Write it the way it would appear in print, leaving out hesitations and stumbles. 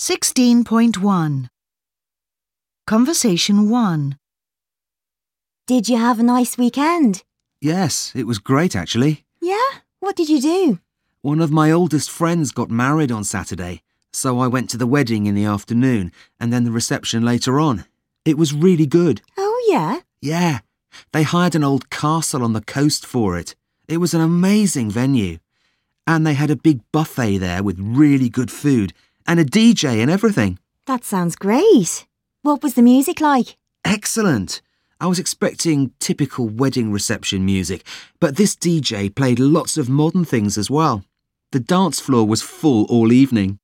16.1 Conversation 1. Did you have a nice weekend? Yes, it was great actually. Yeah? What did you do? One of my oldest friends got married on Saturday, so I went to the wedding in the afternoon and then the reception later on. It was really good. Oh, yeah? Yeah, they hired an old castle on the coast for it. It was an amazing venue. And they had a big buffet there with really good food and a DJ and everything. That sounds great. What was the music like? Excellent. I was expecting typical wedding reception music, but this DJ played lots of modern things as well. The dance floor was full all evening.